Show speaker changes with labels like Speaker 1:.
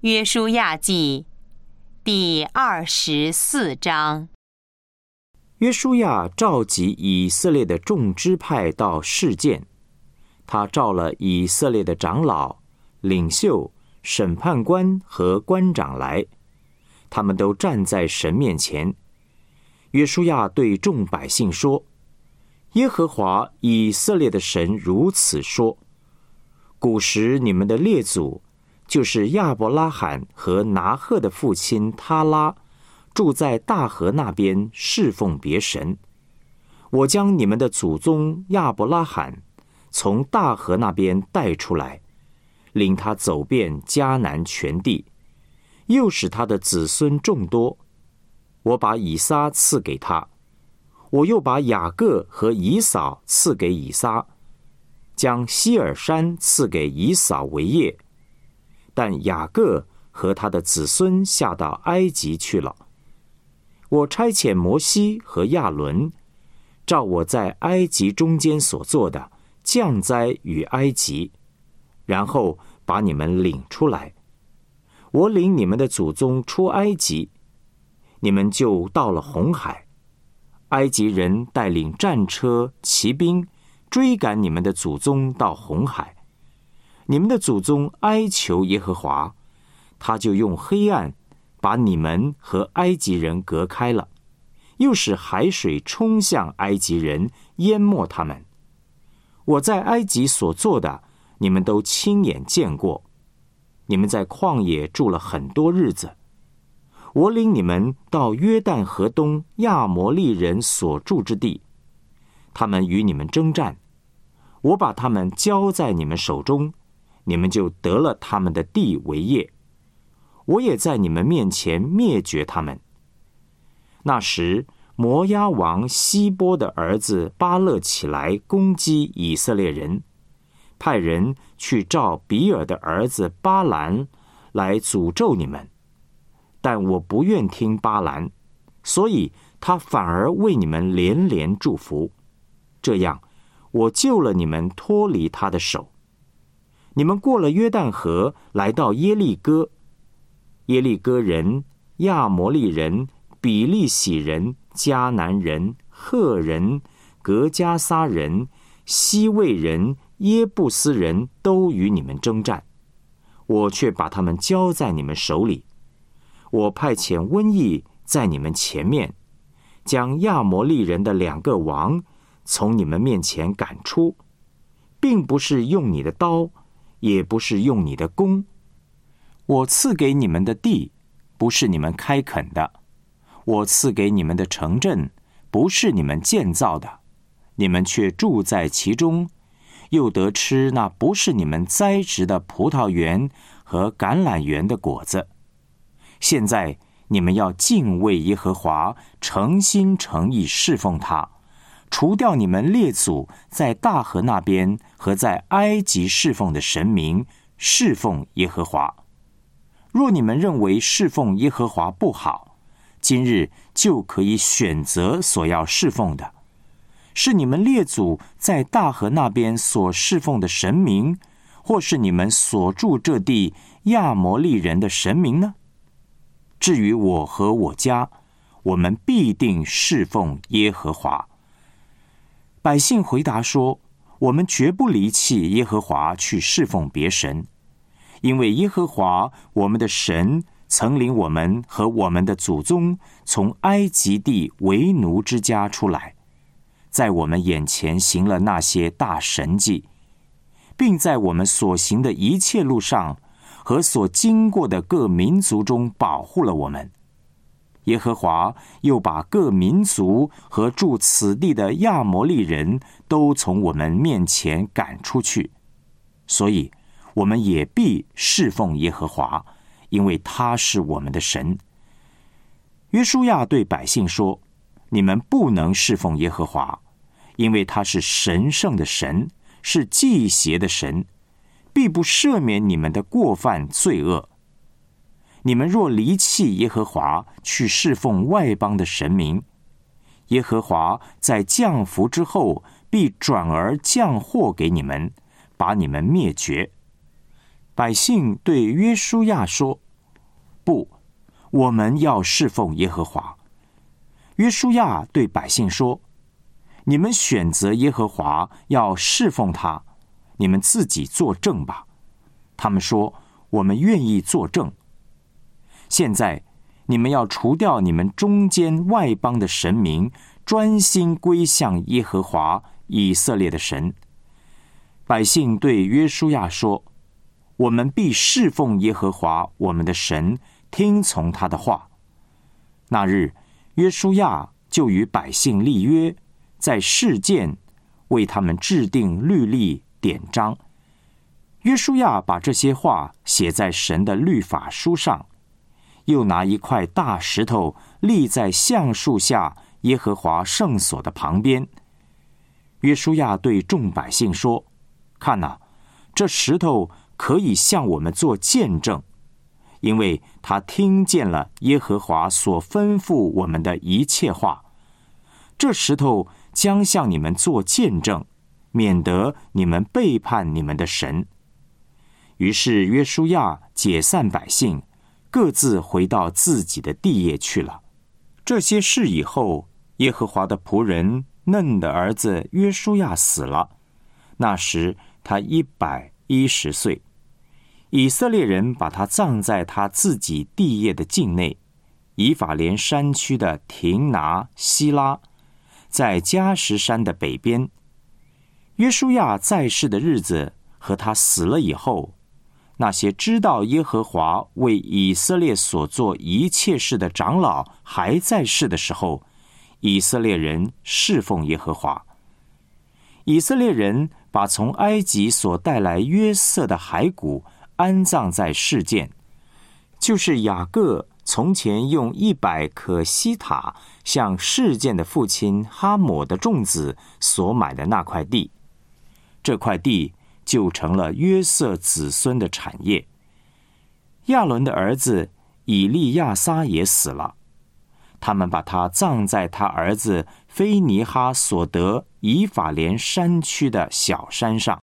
Speaker 1: 约书亚记第24章。
Speaker 2: 约书亚召集以色列的众支派到示剑，他召了以色列的长老、领袖、审判官和官长来，他们都站在神面前。约书亚对众百姓说：耶和华以色列的神如此说：古时你们的列祖，就是亚伯拉罕和拿鹤的父亲他拉，住在大河那边侍奉别神。我将你们的祖宗亚伯拉罕从大河那边带出来，领他走遍迦南全地，又使他的子孙众多。我把以撒赐给他，我又把雅各和以扫赐给以撒，将希尔山赐给以扫为业。但雅各和他的子孙下到埃及去了。我差遣摩西和亚伦，照我在埃及中间所做的，降灾于埃及，然后把你们领出来。我领你们的祖宗出埃及，你们就到了红海。埃及人带领战车、骑兵，追赶你们的祖宗到红海。你们的祖宗哀求耶和华，他就用黑暗把你们和埃及人隔开了，又使海水冲向埃及人，淹没他们。我在埃及所做的，你们都亲眼见过。你们在旷野住了很多日子。我领你们到约旦河东亚摩利人所住之地，他们与你们征战，我把他们交在你们手中，你们就得了他们的地为业。我也在你们面前灭绝他们。那时，摩押王希波的儿子巴勒起来攻击以色列人，派人去召比尔的儿子巴兰来诅咒你们。但我不愿听巴兰，所以他反而为你们连连祝福。这样，我救了你们脱离他的手。你们过了约旦河，来到耶利哥。耶利哥人、亚摩利人、比利洗人、迦南人、赫人、革迦撒人、西魏人、耶布斯人都与你们征战，我却把他们交在你们手里。我派遣瘟疫在你们前面，将亚摩利人的2个王从你们面前赶出，并不是用你的刀，也不是用你的弓。我赐给你们的地，不是你们开垦的；我赐给你们的城镇，不是你们建造的。你们却住在其中，又得吃那不是你们栽植的葡萄园和橄榄园的果子。现在你们要敬畏耶和华，诚心诚意侍奉他，除掉你们列祖在大河那边和在埃及侍奉的神明，侍奉耶和华。若你们认为侍奉耶和华不好，今日就可以选择所要侍奉的，是你们列祖在大河那边所侍奉的神明，或是你们所住这地亚摩利人的神明呢？至于我和我家，我们必定侍奉耶和华。百姓回答说：我们绝不离弃耶和华去侍奉别神，因为耶和华我们的神曾领我们和我们的祖宗从埃及地为奴之家出来，在我们眼前行了那些大神迹，并在我们所行的一切路上和所经过的各民族中保护了我们。耶和华又把各民族和住此地的亚摩利人都从我们面前赶出去，所以我们也必侍奉耶和华，因为他是我们的神。约书亚对百姓说：你们不能侍奉耶和华，因为他是神圣的神，是忌邪的神，必不赦免你们的过犯罪恶。你们若离弃耶和华，去侍奉外邦的神明，耶和华在降福之后，必转而降祸给你们，把你们灭绝。百姓对约书亚说： 不，我们要侍奉耶和华。约书亚对百姓说：你们选择耶和华，要侍奉他，你们自己作证吧。他们说：我们愿意作证。现在你们要除掉你们中间外邦的神明，专心归向耶和华以色列的神。百姓对约书亚说：我们必侍奉耶和华我们的神，听从他的话。那日约书亚就与百姓立约，在示剑为他们制定律例典章。约书亚把这些话写在神的律法书上，又拿一块大石头立在橡树下耶和华圣所的旁边。约书亚对众百姓说：看哪，这石头可以向我们做见证，因为他听见了耶和华所吩咐我们的一切话。这石头将向你们做见证，免得你们背叛你们的神。于是约书亚解散百姓，各自回到自己的地业去了。这些事以后，耶和华的仆人嫩的儿子约书亚死了，那时他110岁。以色列人把他葬在他自己地业的境内，以法莲山区的亭拿希拉，在迦实山的北边。约书亚在世的日子和他死了以后，那些知道耶和华为以色列所做一切事的长老还在世的时候，以色列人侍奉耶和华。以色列人把从埃及所带来约瑟的骸骨安葬在示剑，就是雅各从前用100颗西塔向示剑的父亲哈抹的众子所买的那块地。这块地就成了约瑟子孙的产业。亚伦的儿子以利亚撒也死了，他们把他葬在他儿子非尼哈所得以法莲山区的小山上。